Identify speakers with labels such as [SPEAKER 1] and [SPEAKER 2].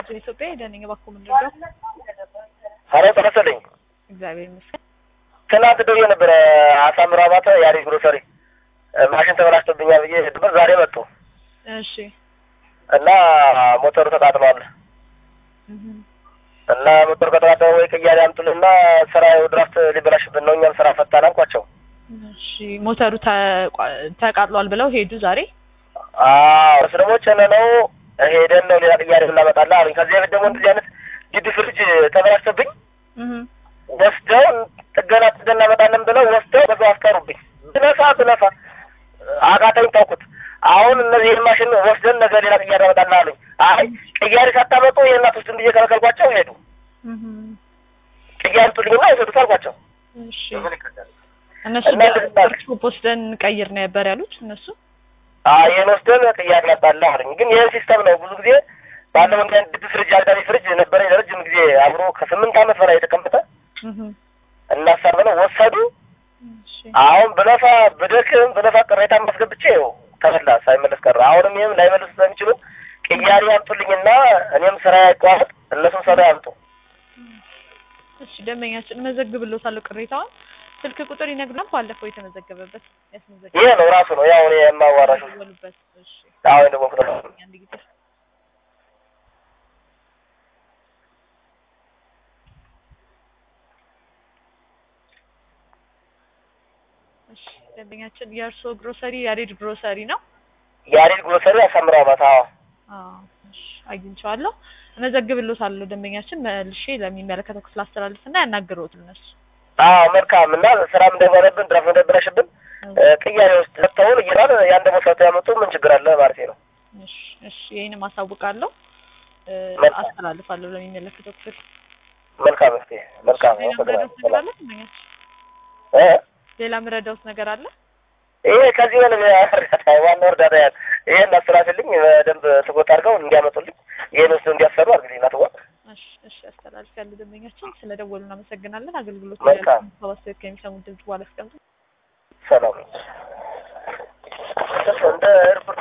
[SPEAKER 1] ቪዥን ኢትዮጵያ ደህነኛ ባኮ ምንድነው?
[SPEAKER 2] ኧረ ተመሰለኝ
[SPEAKER 1] እግዚአብሔር ይመስገን።
[SPEAKER 2] ትናንት ደውዬ ነበር አሳምራ ባተ ያሪስ ግሮሰሪ ማሽን ተበላሽቶብኛል ብዬ ዛሬ መጡ።
[SPEAKER 1] እሺ
[SPEAKER 2] እና ሞተሩ ተቃጥሏል። እና ሞተሩ ከተቃጠለ ወይ ቅያሬ አምጡልና ስራው ድራፍት ሊበላሽብን ነው እኛም ስራ ፈታን አልኳቸው።
[SPEAKER 1] እሺ ሞተሩ ተቃጥሏል ብለው ሄዱ ዛሬ?
[SPEAKER 2] እሱ ደግሞ ቸነነው ሄደን ነው ሌላ ቅያሬ እናመጣለን አሉኝ። ከዚህ በፊት ደግሞ እንደዚህ አይነት ግቢ ፍሪጅ ተበላሽቶብኝ ወስደው ጥገና እናመጣለን ብለው ወስደው በዛው አስቀሩብኝ። ብነፋ አቃተኝ ተውኩት። አሁን እነዚህ ማሽን ወስደን ነገ ሌላ ቅያሬ እናመጣለን አሉኝ። አይ ቅያሬ ሳታመጡ የእናት ውስጥ እንዲየ ከለከልኳቸው ሄዱ። ቅያሬ ጥልኝና ወሰዱት አልኳቸው።
[SPEAKER 1] እሺ እነሱ ፖስተን ቀይር ነበር ያሉት እነሱ
[SPEAKER 2] ይሄን ወስደን ቅያሬ እናመጣለን አሉኝ። ግን ይሄ ሲስተም ነው ብዙ ጊዜ ባለው እንደ ፍሪጅ አልዳሪ ፍሪጅ ነበር ረጅም ጊዜ አብሮ ከ8 ዓመት በላይ የተቀመጠ እናሳበለው ወሰዱ። አሁን ብለፋ ቅሬታ ማስገብቼ ተበላ ሳይመለስ ቀረ። አሁንም ይሄም ላይመለስ ስለሚችሉ ቅያሬ አምጡልኝና እኔም ስራ ያቋርጥ እነሱም ስራ ያምጡ።
[SPEAKER 1] እሺ ደንበኛችን መዘግብልዎታለሁ ቅሬታውን ስልክ ቁጥር ይነግሩናል ባለፈው የተመዘገበበት ያስመዘገበ
[SPEAKER 2] ይሄ ነው ራሱ ነው ያው እኔ የማዋራሽ።
[SPEAKER 1] እሺ
[SPEAKER 2] አሁን ደግሞ ቁጥር
[SPEAKER 1] አንድ ጊዜ እሺ ደንበኛችን የእርሶ ግሮሰሪ ያሬድ ግሮሰሪ ነው?
[SPEAKER 2] ያሬድ ግሮሰሪ አሳምራ ባታ።
[SPEAKER 1] እሺ አግኝቼዋለሁ። እመዘግብልዎታለሁ ደንበኛችን መልሼ ለሚመለከተው ክፍል አስተላልፍና ያናግሩት እነሱ።
[SPEAKER 2] መልካም እና ስራም እንደሆነብን ድራፍ እንደበረሽብን ቅያሬ ውስጥ ተተውን ይላል ያን ደግሞ ሰው ያመጡ ምን ችግር አለ ማለት ነው።
[SPEAKER 1] እሺ ይሄንም አሳውቃለሁ አስተላልፋለሁ ለሚመለከተው ክፍል።
[SPEAKER 2] መልካም መልካም
[SPEAKER 1] ሌላ ምረዳውት ነገር አለ?
[SPEAKER 2] ይሄ ከዚህ ዋናው እርዳታ ይሄን አስተላልፍልኝ በደንብ ትጎት አድርገው እንዲያመጡልኝ ይሄን ውስጥ እንዲያሰሩ አድርግልኝ ናትዋ።
[SPEAKER 1] እሺ አስተላልፋለሁ ደንበኛችን ስለደወሉ እናመሰግናለን። አገልግሎት
[SPEAKER 2] ላይ
[SPEAKER 1] ከሚሰሙ ድምጽ በኋላ አስቀምጡ።
[SPEAKER 2] ሰላም እንደ